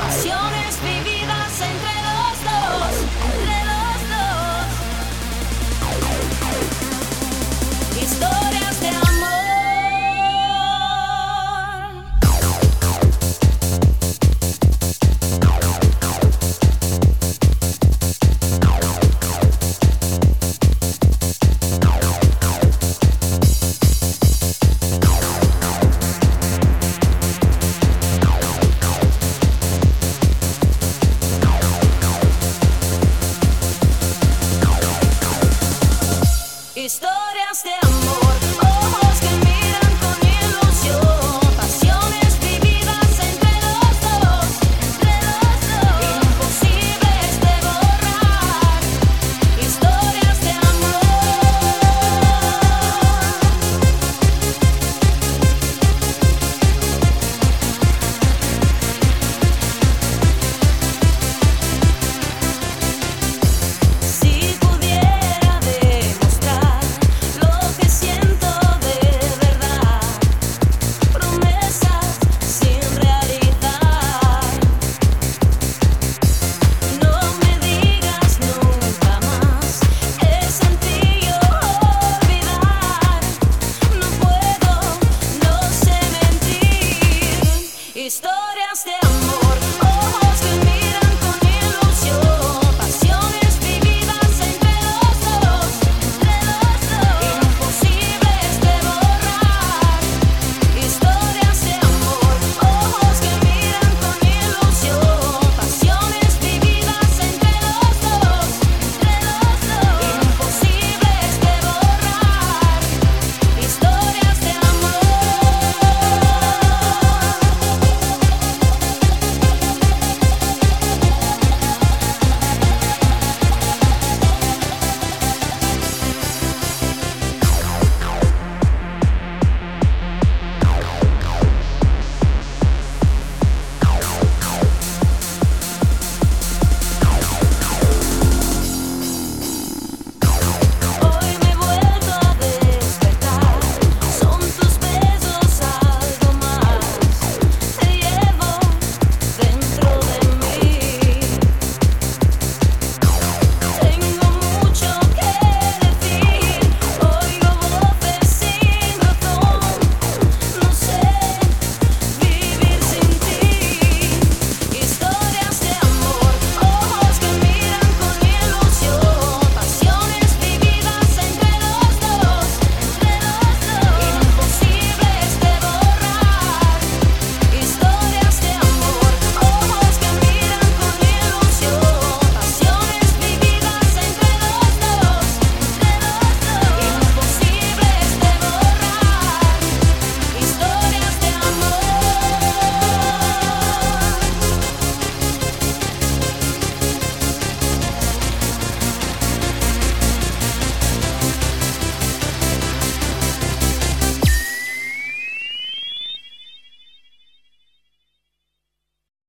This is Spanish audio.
pasiones vividas entre los dos, entre los dos, historias de amor. Historias de amor, ojos que miran con ilusión, pasiones vividas entre los dos, imposibles de borrar, historias de Si pudiera demostrar lo que siento de verdad, promesas sin realizar, no me digas nunca más, es sencillo olvidar, no puedo, no sé mentir, historias de